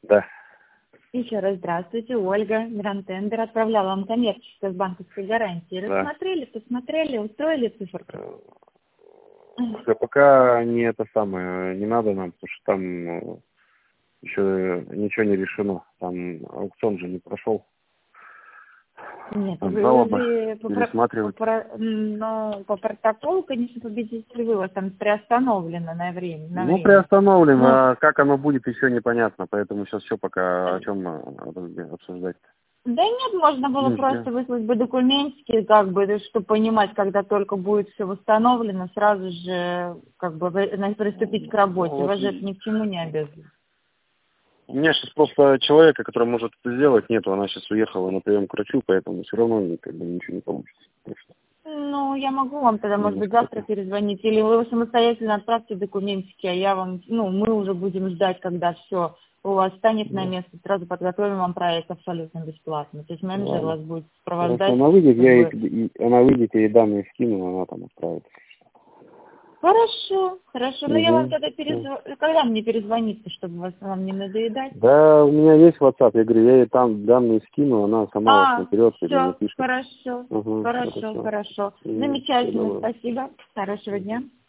Да. Еще раз здравствуйте, Ольга, Гранд-Тендер. Отправляла вам коммерческое с банковской гарантией. Да. Рассмотрели, посмотрели, устроили циферку? Пока не это самое, не надо нам, потому что там еще ничего не решено. Там аукцион же не прошел. Нет, Там вы жалоба пересматривать. по протоколу, конечно, победитель вывоз там приостановлено на время. Приостановлено, Но а как оно будет, еще непонятно. Поэтому сейчас все пока о чем обсуждать. да нет, можно было просто выслать бы документики, чтобы понимать, когда только будет все восстановлено, сразу же приступить к работе. Вас же это ни к чему не обязывает. У меня сейчас просто человека, который может это сделать, нету. Она сейчас уехала на прием к врачу, поэтому все равно ничего не получится. Ну, я могу вам тогда, может быть, завтра перезвонить, или вы самостоятельно отправьте документики, а я вам, мы уже будем ждать, когда все у вас станет на место, сразу подготовим вам проект абсолютно бесплатно. То есть менеджер вас будет сопровождать. Она выйдет, я ей данные скину, она там отправит. Хорошо. Ну я вам тогда когда мне перезвонить, чтобы вам не надоедать? Да, у меня есть WhatsApp, я говорю, я ей там данные скину, она сама вас наберет или напишет. Хорошо. Замечательно, спасибо. Хорошего дня.